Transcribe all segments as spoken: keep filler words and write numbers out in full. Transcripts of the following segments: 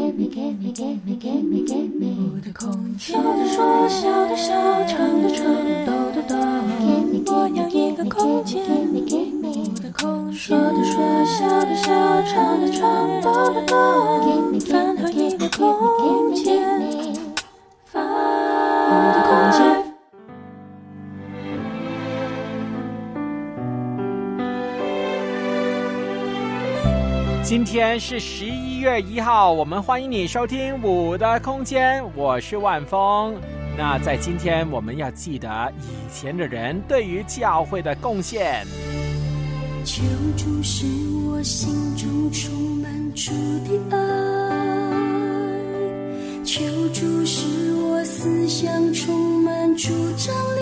我的空间，说的说，笑的笑，唱的唱，抖的抖，我要一个空间。我的空间，说的说，笑的笑，唱的唱，抖的抖，饭后一个空间，饭我的空间。 今天是十一月一号，我们欢迎你收听我的空间，我是万峰。那在今天我们要记得以前的人对于教会的贡献。 求主使我心中充满主的爱，求主使我思想充满主张力，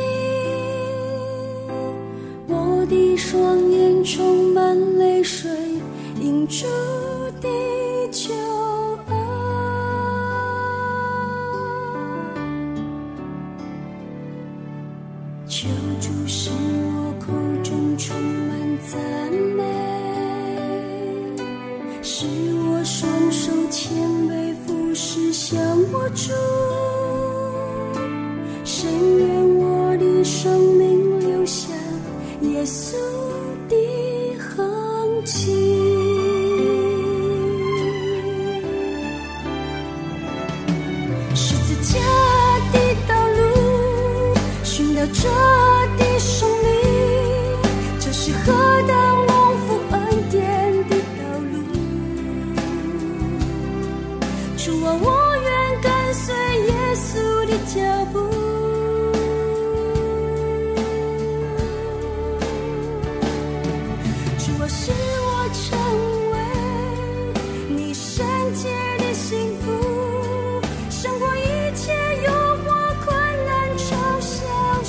我的双眼充满泪水，因主的救恩。求主使我口中充满赞美，使我双手谦卑俯视向我主，深愿我的生命留下耶稣的痕迹。这的生命，这是何等蒙福恩典的道路。主啊，我愿跟随耶稣的脚步。主啊，使我成为你圣洁的幸福，胜过一切诱惑困难嘲笑。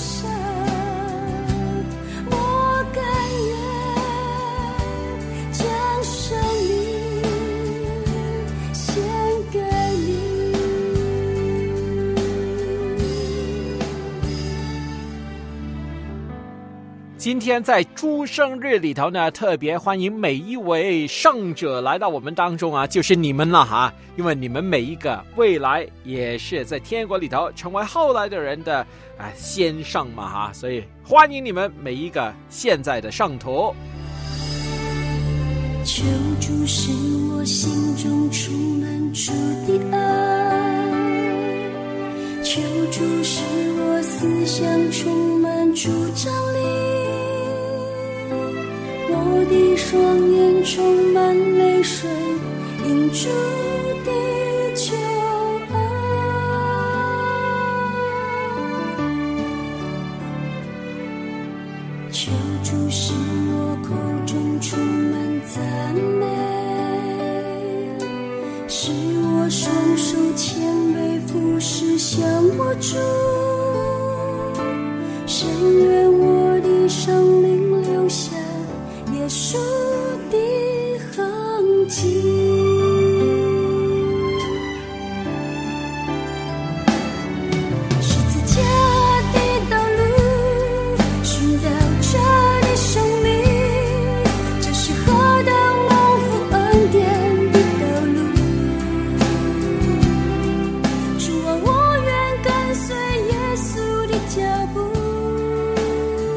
今天在诸圣日里头呢，特别欢迎每一位圣者来到我们当中啊，就是你们了哈，因为你们每一个未来也是在天国里头成为后来的人的啊先圣嘛哈，所以欢迎你们每一个现在的圣徒。 求主使我心中充满主的爱，求主使我思想充满主张力，我的双眼充满泪水，因主的救恩。求主使我口中充满赞美，使我双手谦卑俯视向我主，深愿我的生命留下耶稣的痕迹。十字架的道路，寻到这的生命，这是何等蒙福恩典的道路。主啊，我愿跟随耶稣的脚步。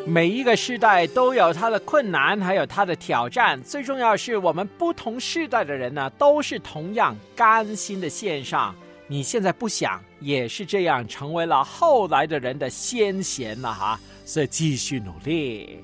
每一个世代都有它的困难，还有它的挑战。最重要是我们不同世代的人呢，都是同样甘心的献上。你现在不想，也是这样，成为了后来的人的先贤了哈。所以继续努力。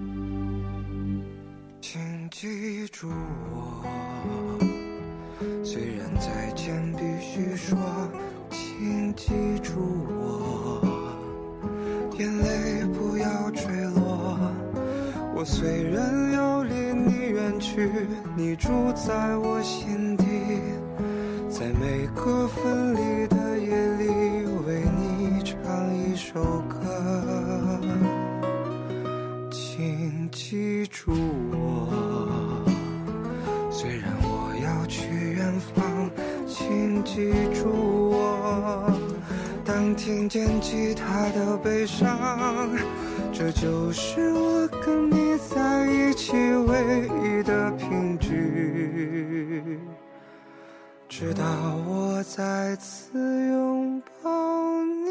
请记住我，虽然再见必须说，请记住我，眼泪不要坠落。我虽然要离你远去，你住在我心底，在每个分离的夜里，为你唱一首歌。请记住我，虽然我要去远方，请记住我，当听见吉他的悲伤，这就是我跟你在一起唯一的凭据，直到我再次拥抱你，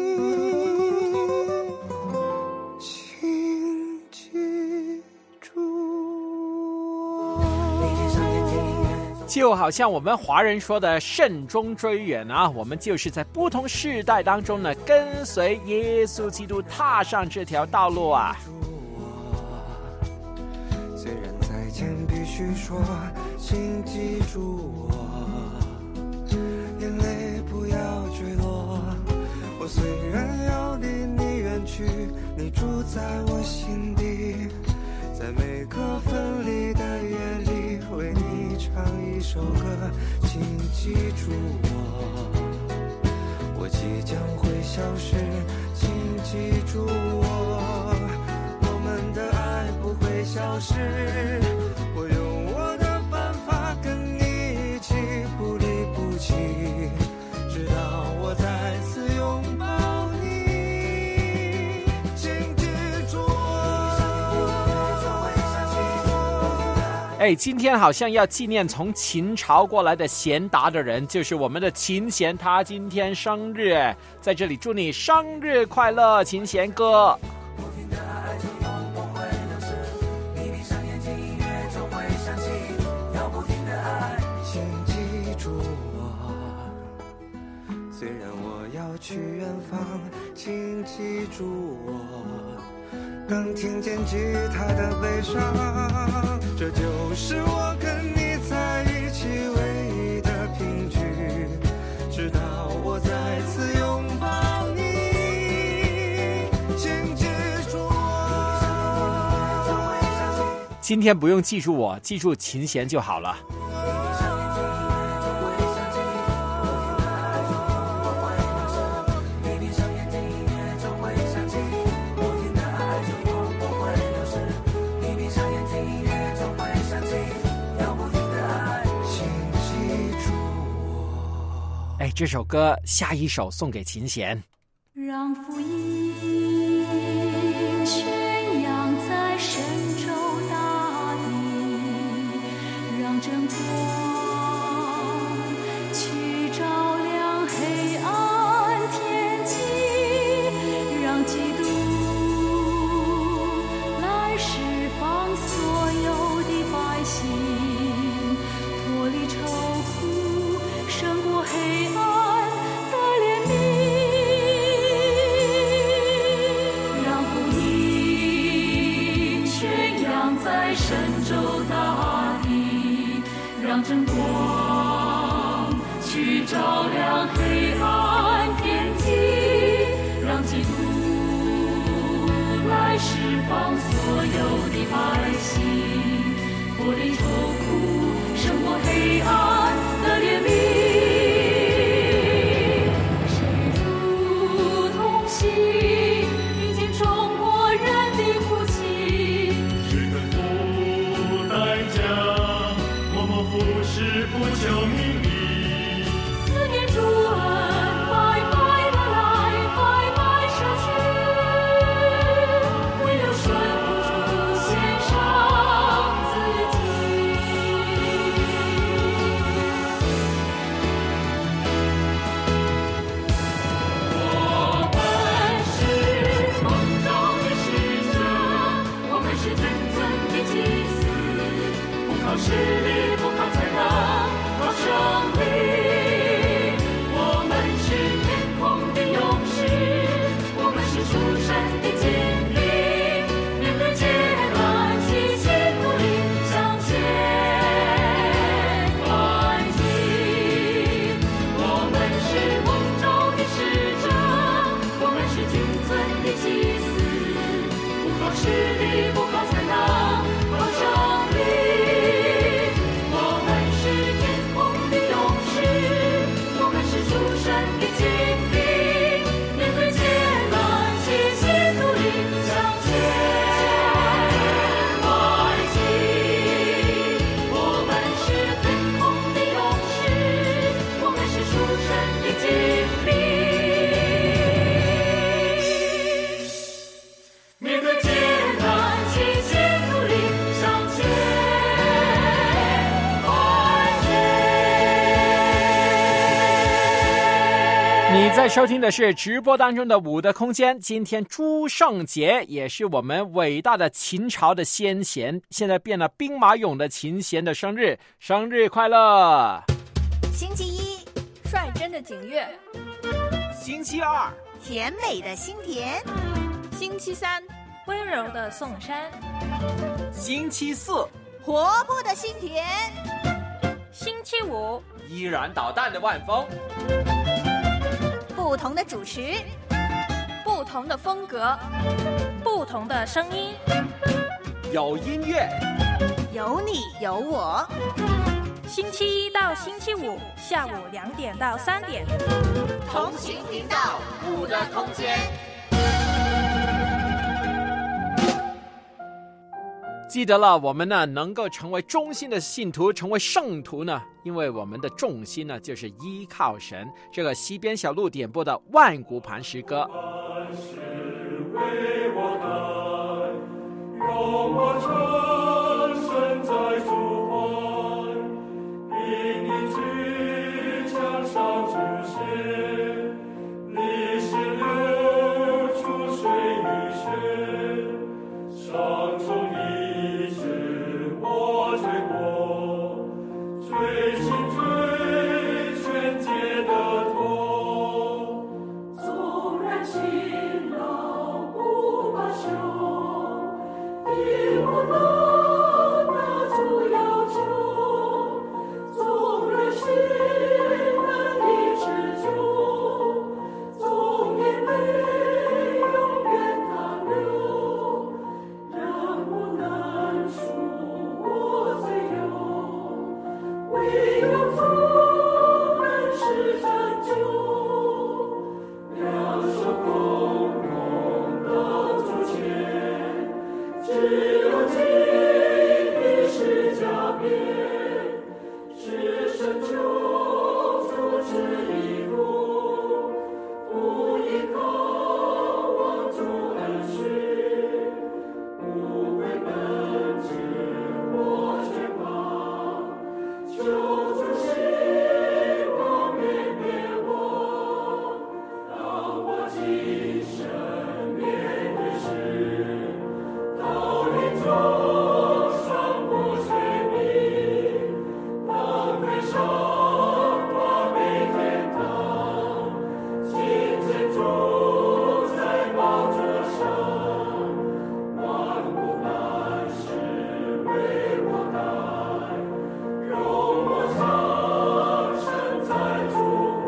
请记住我。 就好像我们华人说的慎终追远啊，我们就是在不同世代当中呢，跟随耶稣基督踏上这条道路啊。 虽然再见必须说，请记住我，眼泪不要坠落。我虽然要离你远去，你住在我心底，在每个分离的夜里，为你唱一首歌。请记住我，我即将会消失，请记住我，我们的爱不会消失，我用我的办法跟你一起不离不弃，直到我再次拥抱你，请记住我。 哎，今天好像要纪念从秦朝过来的贤达的人，就是我们的秦贤，他今天生日，在这里祝你生日快乐，秦贤哥。 请记住我，虽然我要去远方，请记住我，当听见吉他的悲伤，这就是我跟你在一起唯一的凭据，直到我再次拥抱你，请记住我。 今天不用记住我，记住秦贤就好了。哎，这首歌下一首送给秦贤。 让福音宣扬在神州大地，让真光去照亮黑暗天际，让基督来释放所有的百姓，脱离愁苦，胜过黑暗的怜悯。在神州大地，让真光去照亮黑暗天际，让基督来释放所有的百姓，脱离愁苦，胜过黑暗的怜悯。谁主同行，听见中国人的哭泣，是不求名利，思念主恩，白白的来，白白舍去，唯有顺服主，献上自己。 你在收听的是直播当中的五的空间。今天朱圣杰，也是我们伟大的秦朝的先贤，现在变了兵马俑的秦贤的生日，生日快乐！ 星期一，率真的景月； 星期二， 甜美的心田； 星期三，温柔的宋山； 星期四， 活泼的心田； 星期五， 依然捣蛋的万峰。 不同的主持， 不同的风格，不同的声音， 有音乐， 有你有我。 星期一到星期五下午两点到三点， 同行频道五的空间。 记得了，我们呢能够成为忠心的信徒，成为圣徒呢，因为我们的重心呢就是依靠神。这个西边小路点播的万古盘诗歌。 万事为我担，容我全身在主怀，因你举枪上主血，历史流出水与血，上中一直我追过，追寻追全皆得脱，纵然勤劳不罢休，亦不能拿出要求，纵然心难以持久，纵眼泪永远淌流，然不能赎我罪忧，唯有主能使拯救，两手空空的主前，只有基于十架边，是神救主之义父，不依靠望主恩许，不为本质我牵挂，求主希望灭灭我，当我今生面对时，到临终上不垂命，当飞上华美天堂，亲见主在宝座上，万物万事为我担，容我上升在主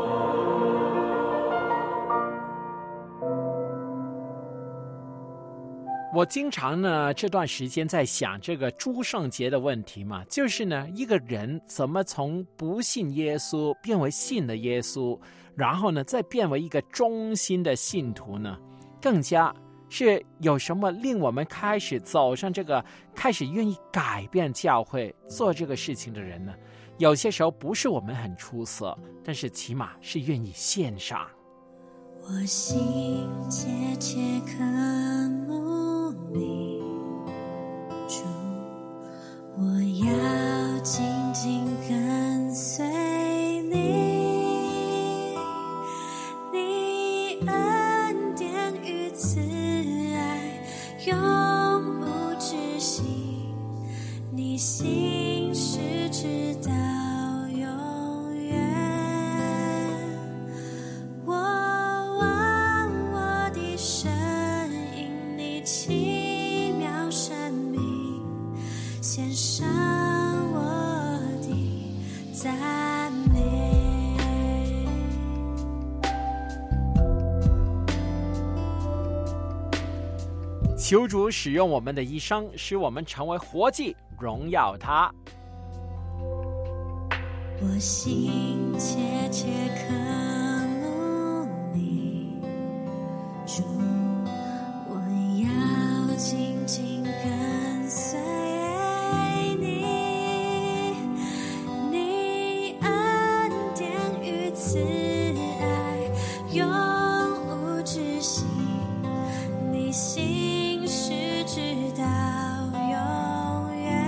我经常呢这段时间在想这个诸圣节的问题嘛，就是呢一个人怎么从不信耶稣变为信了耶稣，然后呢再变为一个忠心的信徒呢？更加是有什么令我们开始走上这个开始愿意改变教会做这个事情的人呢？有些时候不是我们很出色，但是起码是愿意献上。 我心切切渴慕你，主，我要紧紧跟随你，你恩典与慈爱永不止息，你心事直到永远。我望我的神，因你奇妙生命，献上我的赞美。 求主使用我们的一生，使我们成为活祭，荣耀他。 我心切切渴慕你，主，我要紧紧跟随你，你恩典与慈爱永无止息，你心事直到永远。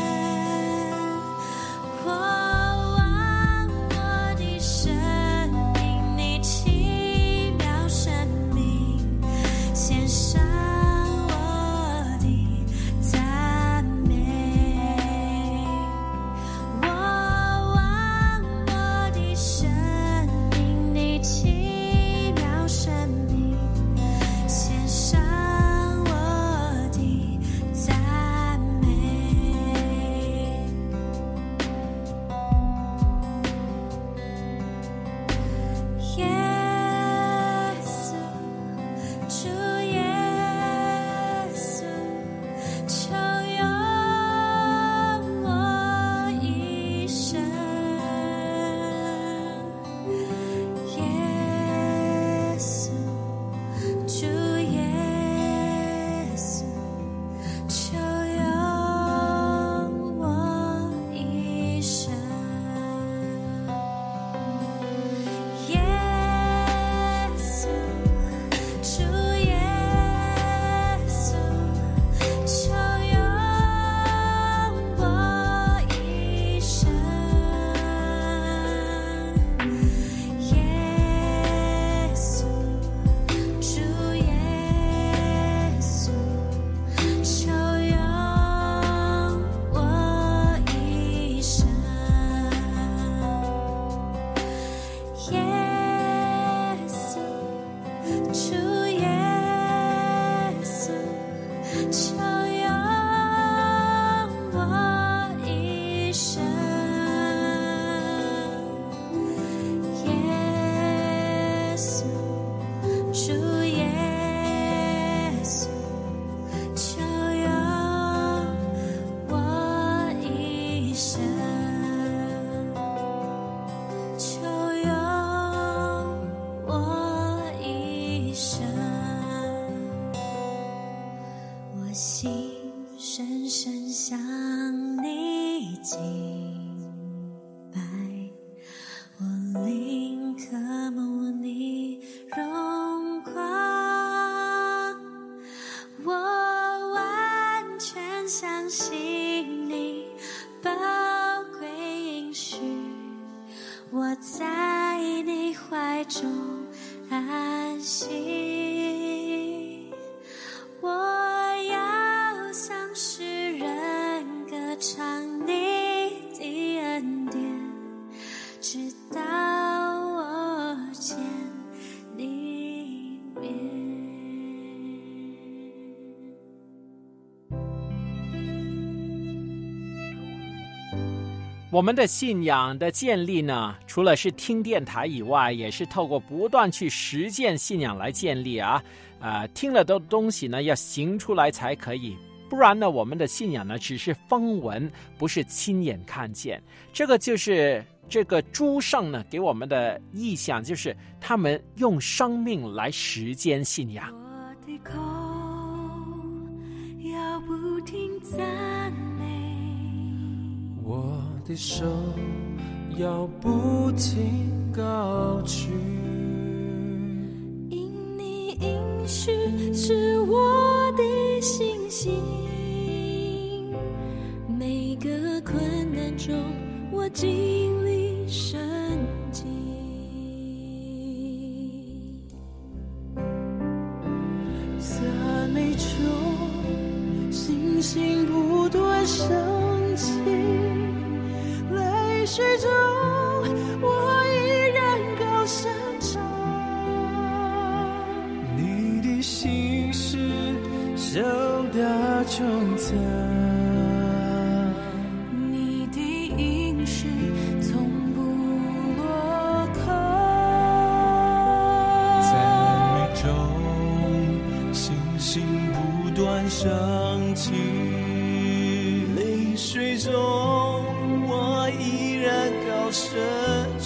我望我的神， 怀中安息。我要向世人歌唱你的恩典，直到我见你面。 我们的信仰的建立呢，除了是听电台以外，也是透过不断去实践信仰来建立啊。呃，听了的东西呢，要行出来才可以，不然呢，我们的信仰呢只是风闻，不是亲眼看见。这个就是这个诸圣呢给我们的意象，就是他们用生命来实践信仰。 我的口要不停赞美， 我的手要不停高举， 因你应许是我的信心，每个困难中我经历神迹。 赞美中信心不断升起，泪水中我依然高声唱，你的心事向大众赞， 你的应许从不落空。 赞美中信心不断升起，泪水中我依然高声唱，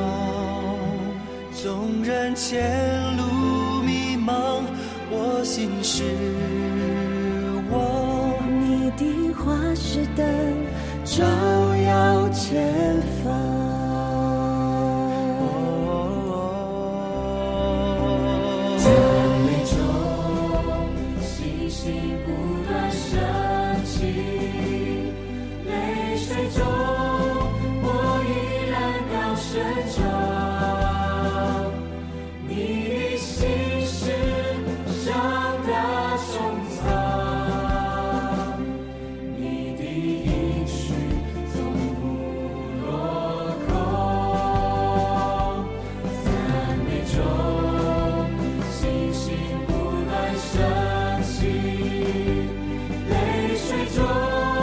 纵然前路迷茫，我心是我， 你的话是灯，照耀前方。赞美中信心不断升起，泪水中我依然高声唱，你的心事向大众藏，你的应许从不落空。赞美中信心不断升起，泪水中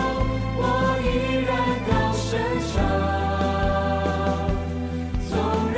我依然高声唱，纵然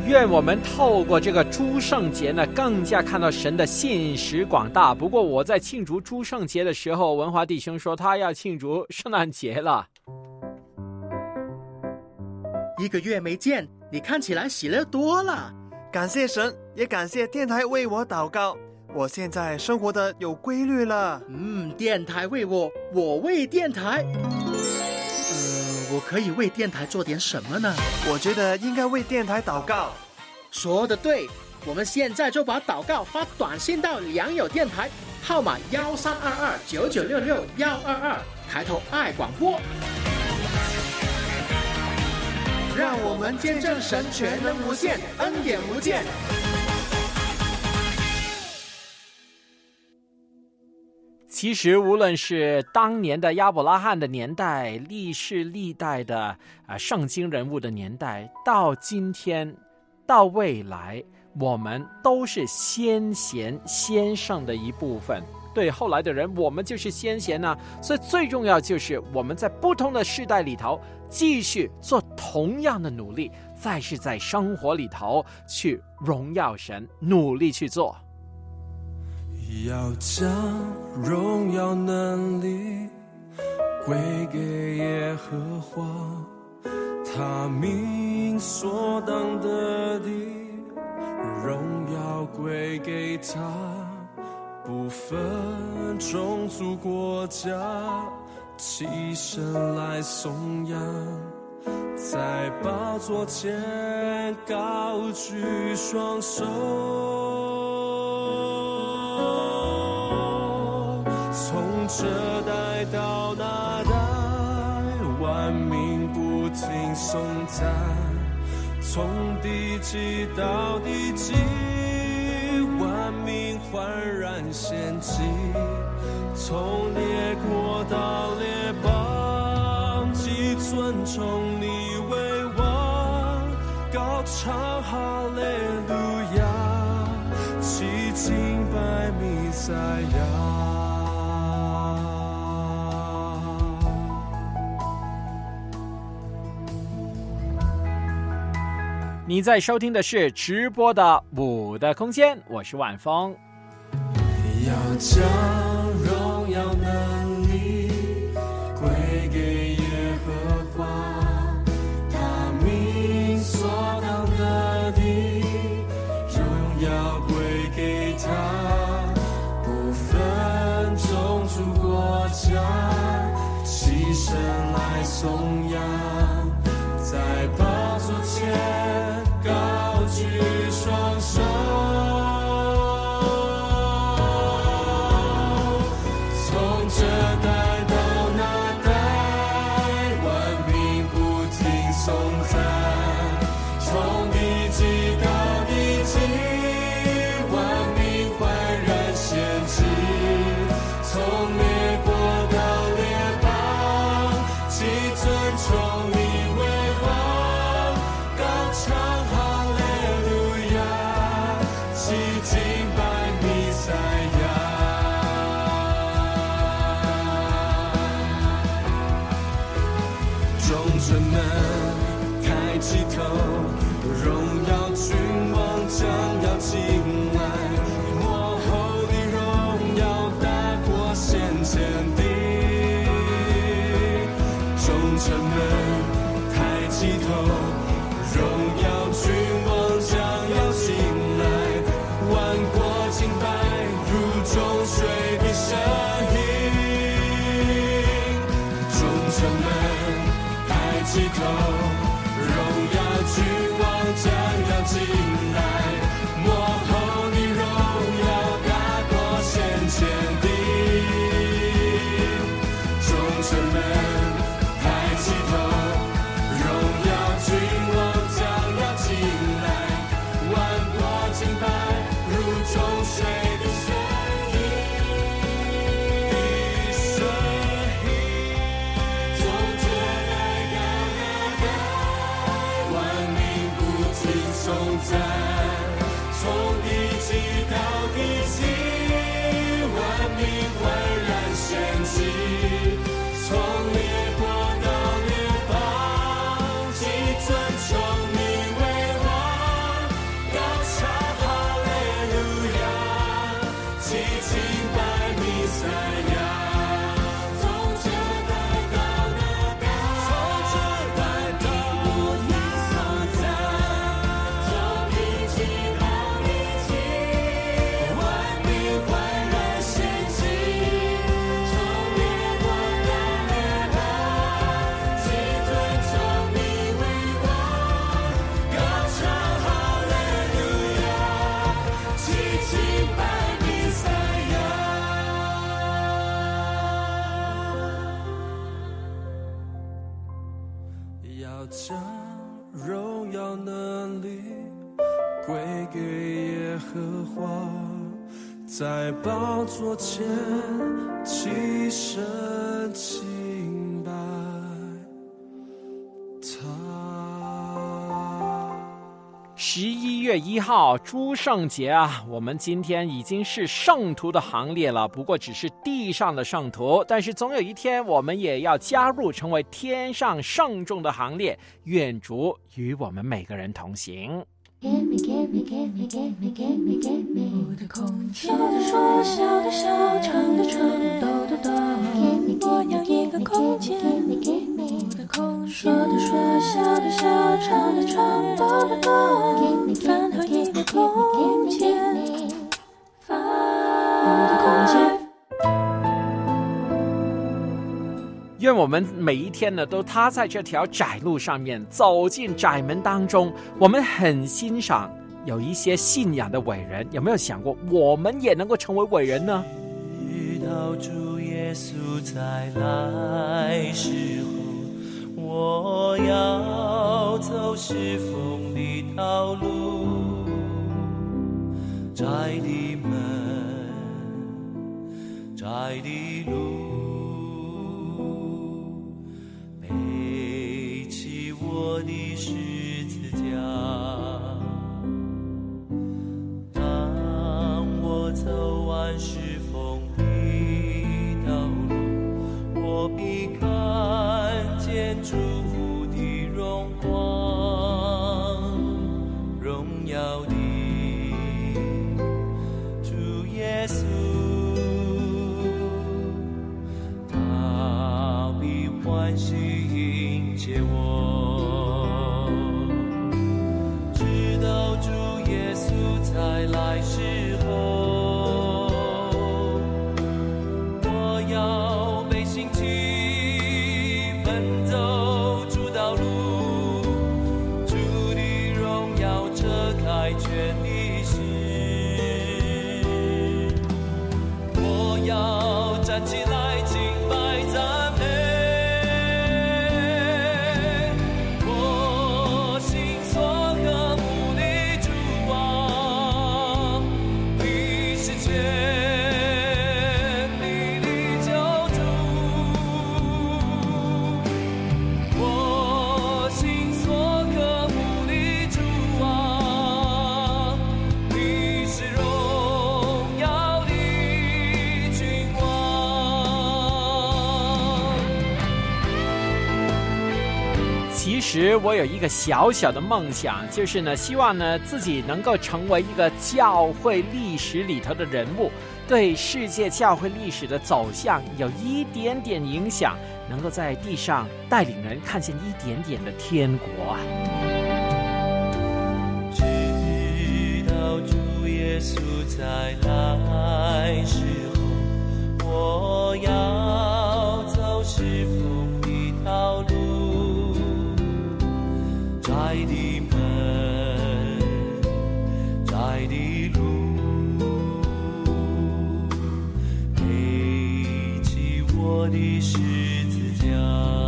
愿我们透过这个诸圣节呢，更加看到神的信实广大。不过我在庆祝诸圣节的时候，文华弟兄说他要庆祝圣诞节了。 一个月没见，你看起来喜乐多了。 感谢神，也感谢电台为我祷告，我现在生活的有规律了。 嗯，电台为我，我为电台。呃，我可以为电台做点什么呢？ 我觉得应该为电台祷告。 说得对，我们现在就把祷告发短信到良友电台，号码幺三二二九九六六幺二二，抬头爱广播。让我们见证神全能无限，恩典无间。 其实无论是当年的亚伯拉罕的年代，历世历代的啊、呃、圣经人物的年代，到今天到未来，我们都是先贤先圣的一部分。对后来的人，我们就是先贤呢、啊。所以最重要就是我们在不同的世代里头继续做同样的努力，再是在生活里头去荣耀神，努力去做。 要将荣耀能力归给耶和华，他名所当得的荣耀归给他，不分种族国家，起身来颂扬，在宝座前高举双手，从这代到那代，万民不停颂赞，从地极到地极，万民焕然献祭，从列国到列邦，既尊崇你为王，高唱哈利路亚，齐敬拜弥赛亚。 你在收听的是直播的五的空间，我是晚风。 要将荣耀能力归给耶和华，他名所当得的荣耀归给他，不分种族国家，起身来颂扬，在宝座前高举双手，从这代到那代，万民不停颂赞，从地极到地极，万民焕然献祭，从列国到列邦，既尊崇你为王，高唱哈利路亚，齐敬拜弥赛亚。众臣们抬起头，荣耀君王将要进来，幕后的荣耀大过先前的。众臣们抬起头，荣耀君王将要进来，万国敬拜如众水的声音。众臣们抬起头，荣耀君王将要进来，幕后的荣耀大过先前的。众臣们抬起头，荣耀君王将要进来，万国敬拜如众水的声音的声音，从这代到那代，万民不停颂赞， 要将荣耀能力归给耶和华，在宝座前齐声敬拜他。 十一月一号诸圣节啊，我们今天已经是圣徒的行列了，不过只是地上的圣徒，但是总有一天我们也要加入成为天上圣众的行列，愿主与我们每个人同行。 Give me, give me, give me, give me, give me, give me 我的空间，说的说，笑的笑，唱的唱，抖的抖。我要一个空间，我的空间，说的说，笑的笑，唱的唱，抖的抖。饭后一个空间，饭我的空间。 愿我们每一天呢，都踏在这条窄路上面，走进窄门当中。我们很欣赏有一些信仰的伟人，有没有想过，我们也能够成为伟人呢？ 直到主耶稣再来时候，我要走是风的道路，窄的门，窄的路。我的十字架，当我走完是风的道路，我必看见主的荣光，荣耀的主耶稣，他必欢喜迎接我。再来时候，我要被兴起，奔走主道路，主的荣耀遮盖全历史。我要站起来敬拜赞美，我心所渴慕的主啊， 其实我有一个小小的梦想，就是呢，希望呢自己能够成为一个教会历史里头的人物，对世界教会历史的走向有一点点影响，能够在地上带领人看见一点点的天国啊。 直到主耶稣再来时候，我要走是风的道路，窄的门，窄的路，背起我的十字架，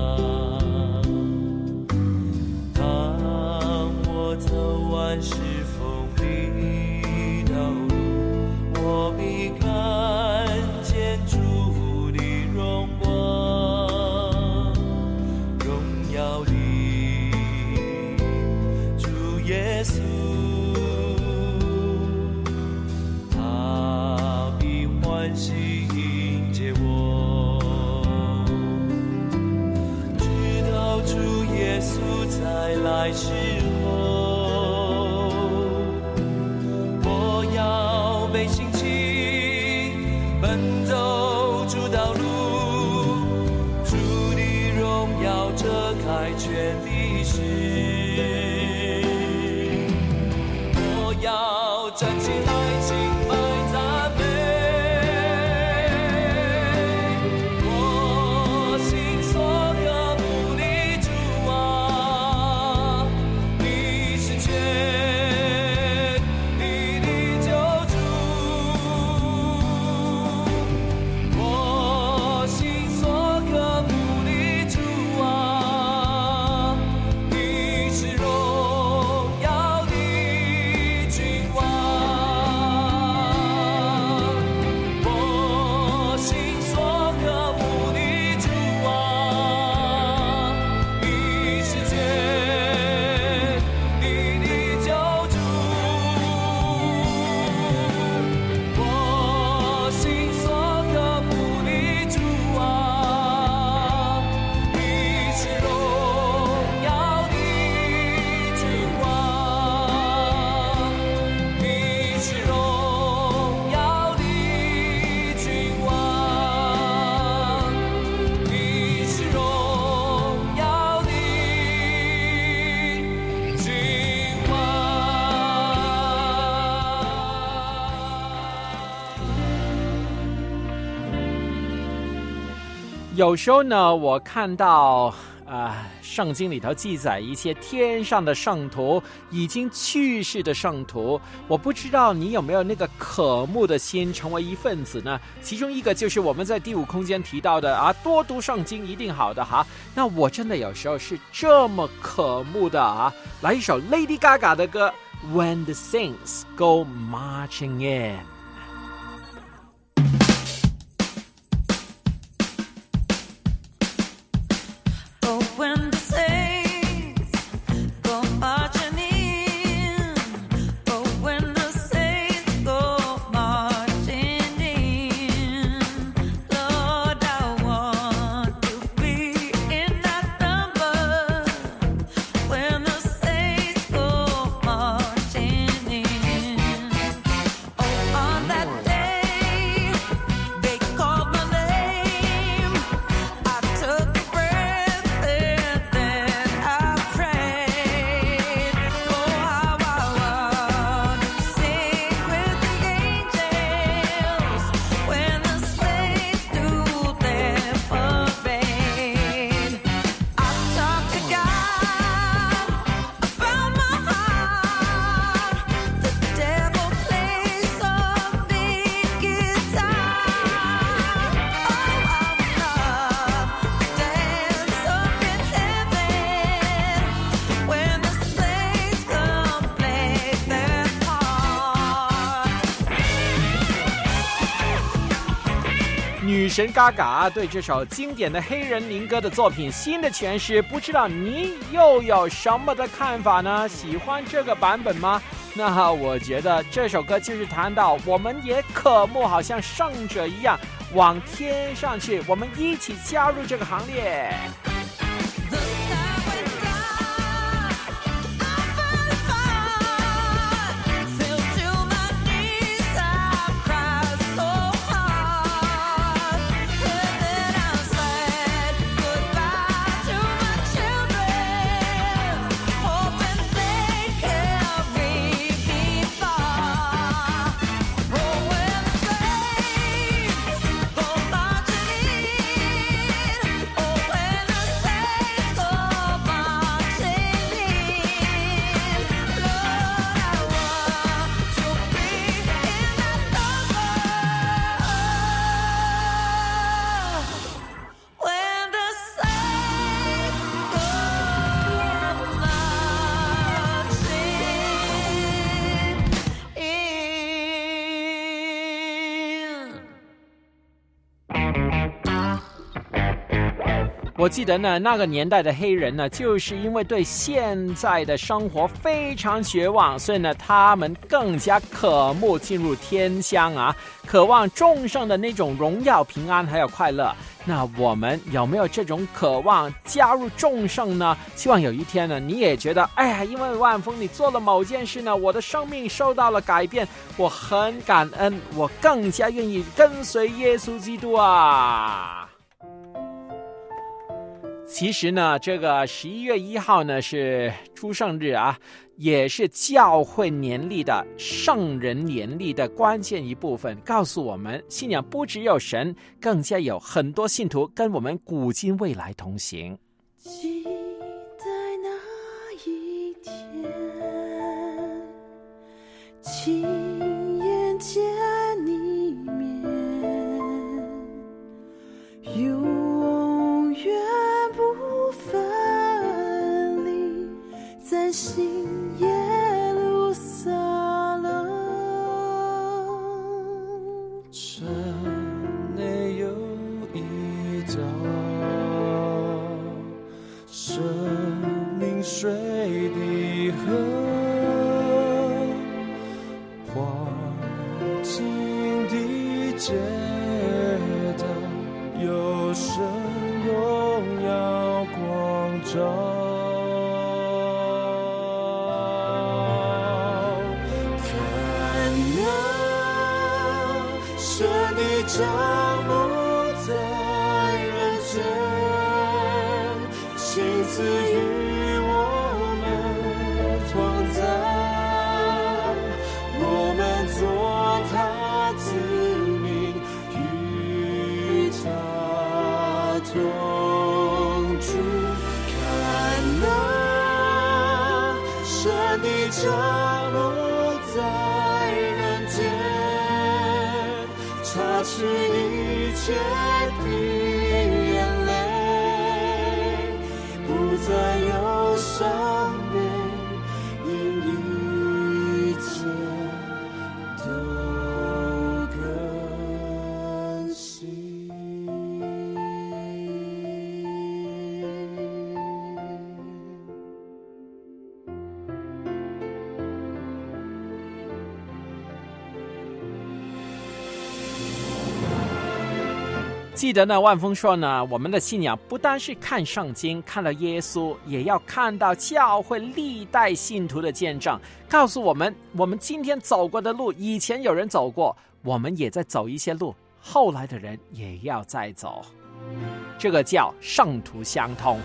当我走完是风的道路，我必看见主的荣光，荣耀的耶稣，他必欢喜迎接我，直到主耶稣再来时候，我要被兴起，奔走主道路，主的荣耀遮盖全历史。要站起来敬拜赞美，我心所渴慕的主啊，你是全力的救主，我心所渴慕的主啊， 有时候呢，我看到呃，圣经里头记载一些天上的圣徒，已经去世的圣徒，我不知道你有没有那个渴慕的心成为一份子呢？其中一个就是我们在第五空间提到的啊，多读圣经一定好的哈。那我真的有时候是这么渴慕的啊，来一首 Lady Gaga 的歌 When the Saints Go Marching In 女神嘎嘎对这首经典的黑人民歌的作品新的诠释，不知道你又有什么的看法呢？喜欢这个版本吗？那我觉得这首歌就是谈到我们也渴慕好像圣者一样往天上去，我们一起加入这个行列。我记得呢，那个年代的黑人呢，就是因为对现在的生活非常绝望，所以呢，他们更加渴慕进入天乡啊，渴望众生的那种荣耀、平安还有快乐。那我们有没有这种渴望加入众生呢？希望有一天呢，你也觉得，哎呀，因为万峰你做了某件事呢，我的生命受到了改变，我很感恩，我更加愿意跟随耶稣基督啊。其实呢，这个十一月一号呢是诸圣日啊，也是教会年历的圣人年历的关键一部分，告诉我们信仰不只有神，更加有很多信徒跟我们古今未来同行。 记得那一天，亲眼见你面，永远不分离，在新耶路撒冷。 城内有一条生命水的河，黄金的街道，有神荣耀光照。神的帐幕在人间，亲自与我们同在，我们做他子民，与他神的降落在人间，擦去一切的眼泪，不再有伤悲，因一切都更新。 记得呢，万峰说呢，我们的信仰不单是看圣经，看到耶稣，也要看到教会历代信徒的见证，告诉我们，我们今天走过的路，以前有人走过，我们也在走一些路，后来的人也要再走。这个叫圣徒相通。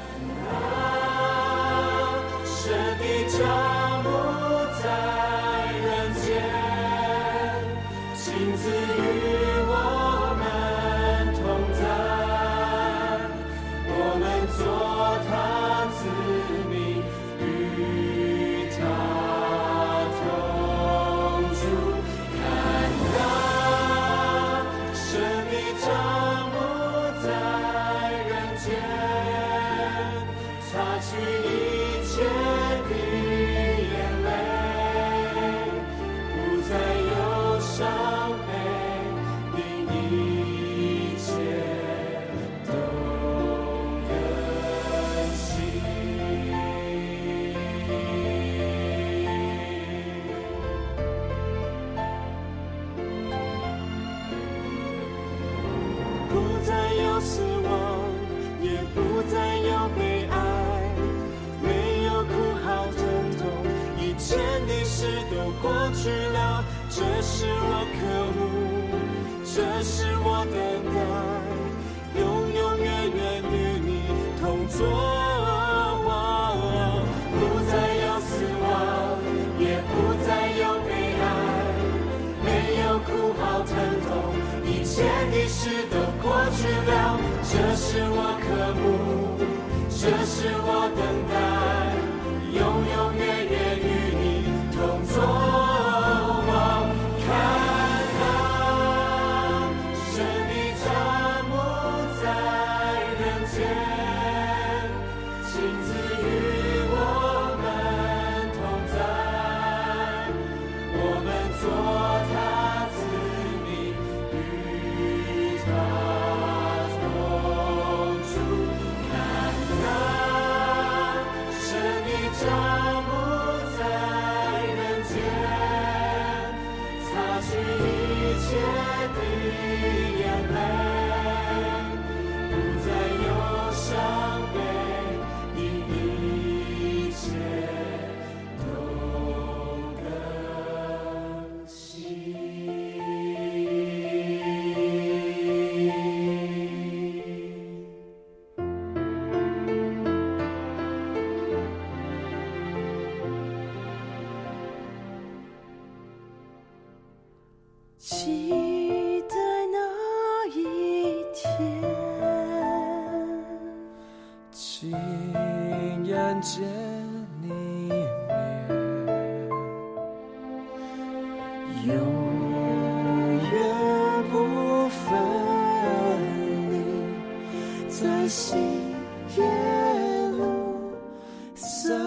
神的降落在人间，亲自与我们同在，我们做他子民，与他同住。看啊，神的降落在人间，擦去一切的眼泪，不再有伤悲，因一切都更新。不再有死亡，也不再有悲哀，没有哭嚎疼痛，以前的事都过去了。这是我渴慕，这是我等待，永永远远与你同坐。不再有死亡，也不再有悲哀，没有哭嚎疼痛，以前的事都过去了。这是我渴慕，这是我等待，永永远远与你同坐。看啊，神的降落在人间，亲自与我们同在，我们做他子民，与他同住。看啊，神的降落在人间，擦去一切的眼泪，不再有伤悲，因一切都更新。 期待那一天， 亲眼见你面，永远不分离，在喜悦路上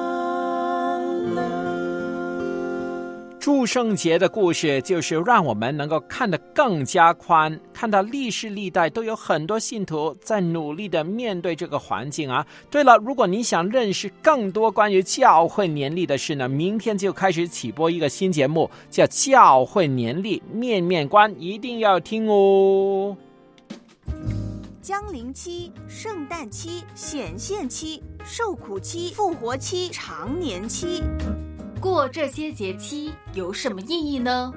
了。 祝圣节的故事就是让我们能够看得更加宽，看到历世历代都有很多信徒在努力的面对这个环境啊。对了，如果你想认识更多关于教会年历的事呢，明天就开始起播一个新节目，叫教会年历面面观，一定要听哦。 降临期、圣诞期、显现期、受苦期、复活期、常年期。 过这些节期有什么意义呢？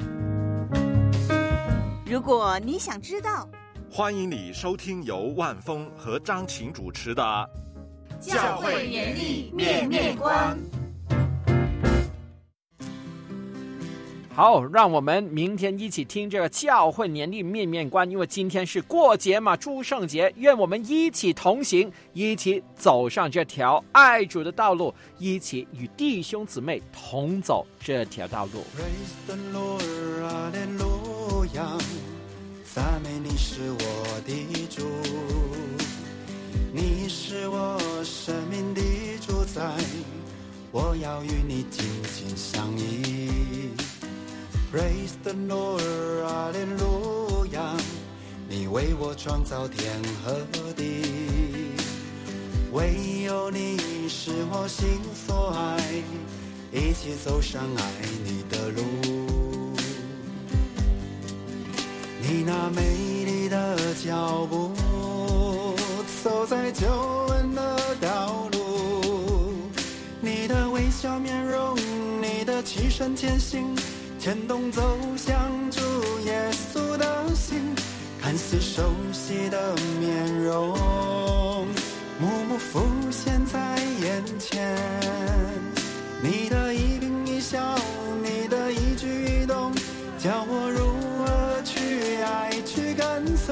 如果你想知道， 欢迎你收听由万峰和张琴主持的《 教会年历面面观》。 好，让我们明天一起听这个教会年历面面观，因为今天是过节嘛，诸圣节，愿我们一起同行，一起走上这条爱主的道路，一起与弟兄姊妹同走这条道路。 Praise the Lord, 哈利路亚，赞美你是我的主，你是我生命的主宰，我要与你紧紧相依。Praise the Lord, 哈利路亚，你为我创造天和地，唯有你是我心所爱，一起走上爱你的路。你那美丽的脚步，走在救恩的道路，你的微笑面容，你的起身前行，牵动走向主耶稣的心，看似熟悉的面容，幕幕浮现在眼前。你的一颦一笑，你的一举一动，教我如何去爱，去跟随。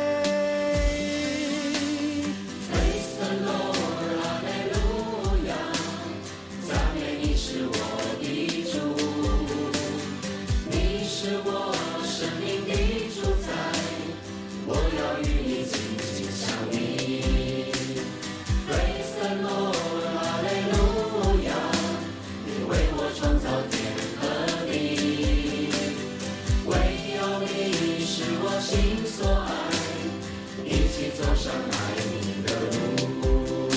Praise the Lord, 哈利路亚，赞美你是我的主，你是我生命的主宰，我要与你紧紧相依。Praise the Lord, 哈利路亚，你为我创造天和地，唯有你是我心所爱，一起走上爱你的路。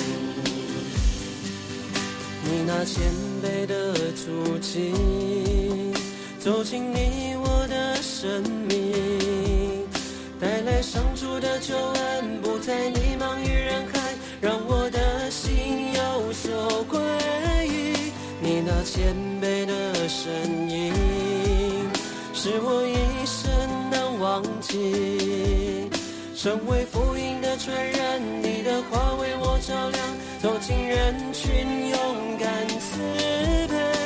你那谦卑的足迹，走进你我的生命，带来上主的救恩，不再迷茫于人海，让我的心有所归依。你那谦卑的身影，是我一生难忘记，成为福音的传人，你的话为我照亮，走进人群勇敢慈悲。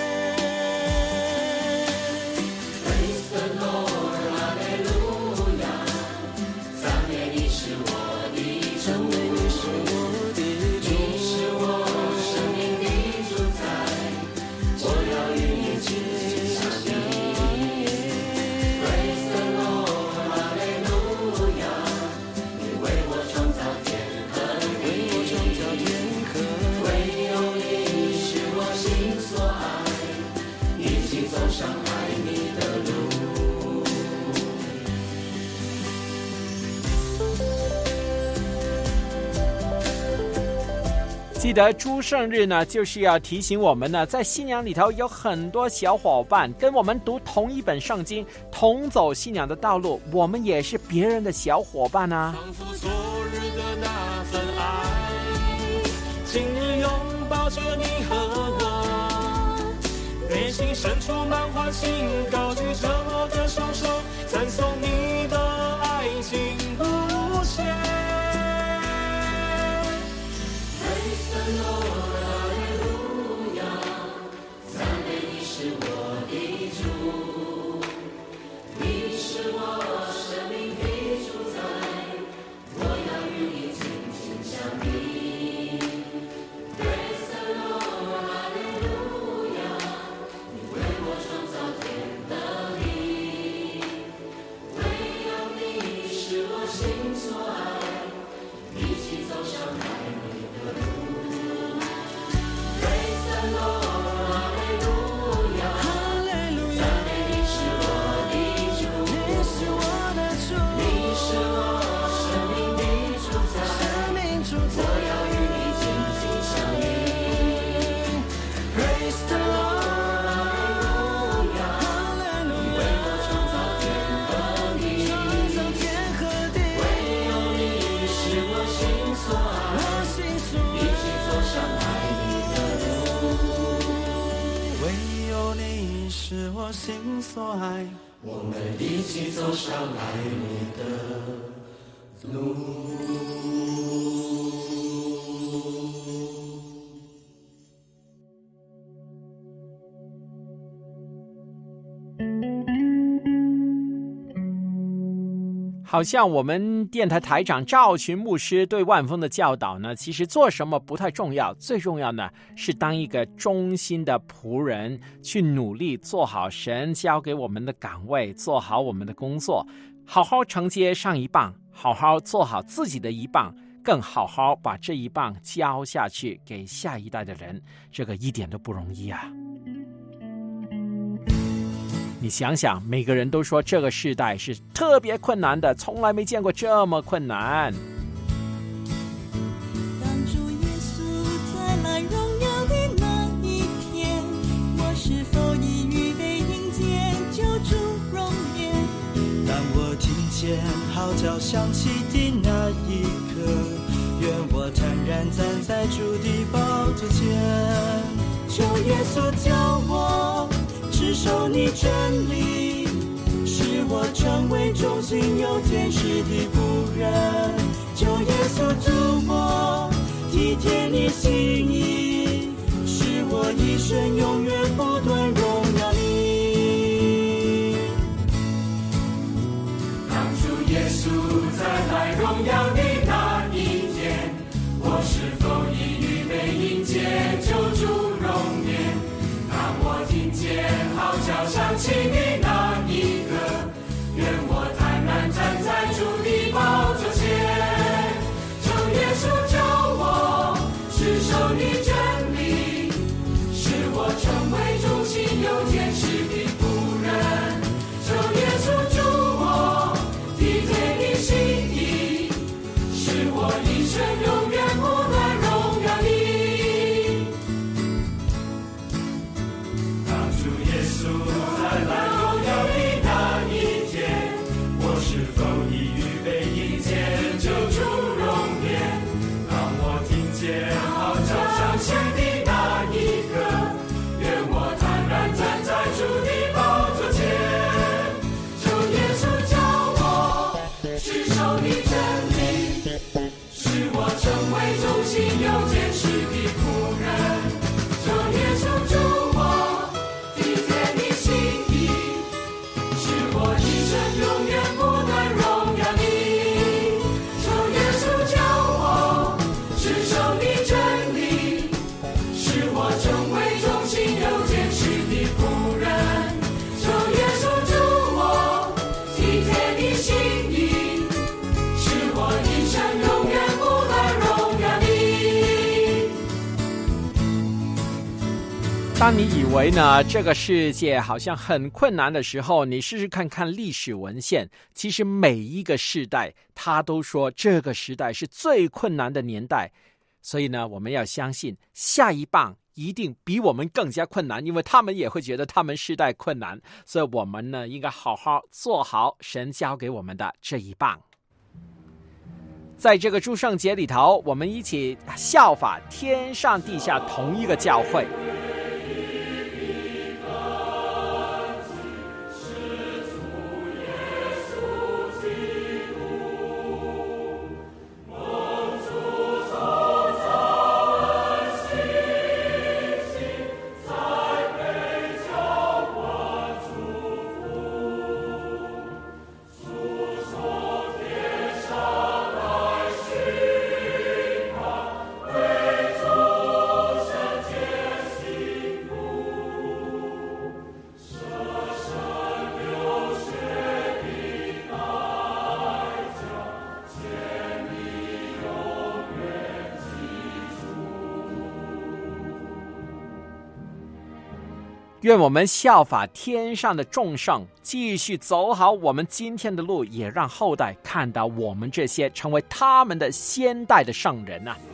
Praise the Lord, 哈利路亚，赞美你是我的主， 赞美你是我的主， 你是我生命的主宰，我要与你紧紧相依。Praise the Lord, 哈利路亚，你为我创造天和地，唯有你是我心所爱，一起走上爱你的路。 记得诸圣日呢，就是要提醒我们呢，在信仰里头有很多小伙伴跟我们读同一本圣经，同走信仰的道路，我们也是别人的小伙伴啊。 仿佛昨日的那份爱，今日拥抱着你和我，内心深处满欢喜，高举着我的双手，赞颂你的爱情无限。 Praise the Lord, 哈利路亚，赞美你是我的主，你是我生命的主宰，我要与你紧紧相依。Praise the Lord, 哈利路亚，你为我创造天和地，唯有你是我心所爱，一起走上爱你的路。Praise the Lord, 哈利路亚，赞美你是我的主，你是我的主，你是我生命的主宰，我要与你紧紧相依。Praise the Lord, 哈利路亚，你为我创造天和地，唯有你是我心所爱，一起走上爱你的路。 唯有你是我心所爱， 我们一起走上爱你的路。 嗯。 好像我们电台台长赵群牧师对万峰的教导呢，其实做什么不太重要，最重要呢是当一个忠心的仆人，去努力做好神交给我们的岗位，做好我们的工作，好好承接上一棒，好好做好自己的一棒，更好好把这一棒交下去给下一代的人，这个一点都不容易啊。你想想，每个人都说这个世代是特别困难的，从来没见过这么困难。 当主耶稣再来荣耀的那一天，我是否已预备迎接救主容颜？ 当我听见号角响起的那一刻，愿我坦然站在主的宝座前。求耶稣教我持守你真理，使我成为忠心有见识的仆人。求耶稣助我体贴你心意，使我一生永远不断荣耀你。 当主耶稣再来荣耀的那一天，我是否已预备迎接救主容颜？当我听见号角响起的那一刻，愿我坦然站在主的宝座前。求耶稣教我持守你真理，使我成为忠心有见识的仆人。求耶稣助我体贴你心意，使我一生永远不断荣耀你。主再来荣耀的那一天，我是否已预备迎接救主容颜？当我听见号角响起的那一刻，愿我坦然站在主的宝座前。求耶稣教我持守你真理，使我成为忠心有见识的仆人。求耶稣助我永远不断荣耀你。求耶稣教我持守你真理，使我成为忠心有见识的仆人。求耶稣助我体贴你心意，使我一生永远不断荣耀你。 当你以为呢这个世界好像很困难的时候，你试试看看历史文献，其实每一个世代他都说这个时代是最困难的年代。所以呢，我们要相信下一棒一定比我们更加困难，因为他们也会觉得他们世代困难。所以我们呢应该好好做好神交给我们的这一棒。在这个诸圣节里头，我们一起效法天上地下同一个教会。愿我们效法天上的众圣，继续走好我们今天的路，也让后代看到我们这些成为他们的先代的圣人啊。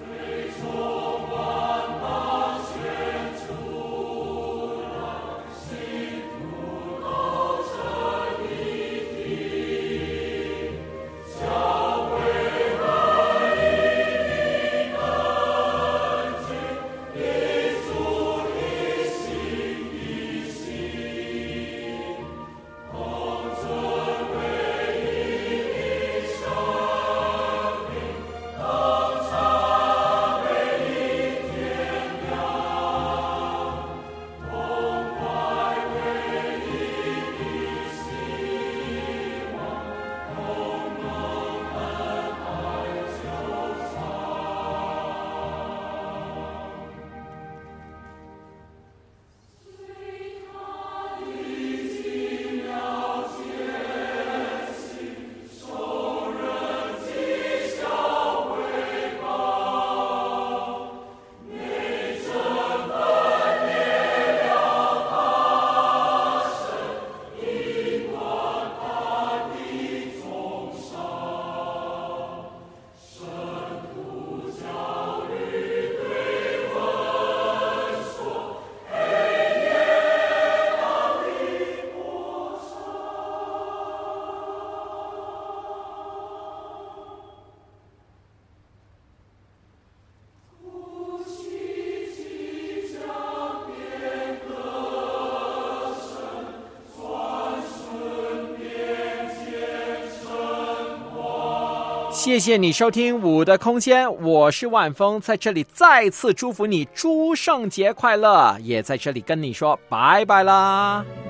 Oh 谢谢你收听我的空间，我是万峰，在这里再次祝福你诸圣节快乐，也在这里跟你说拜拜啦。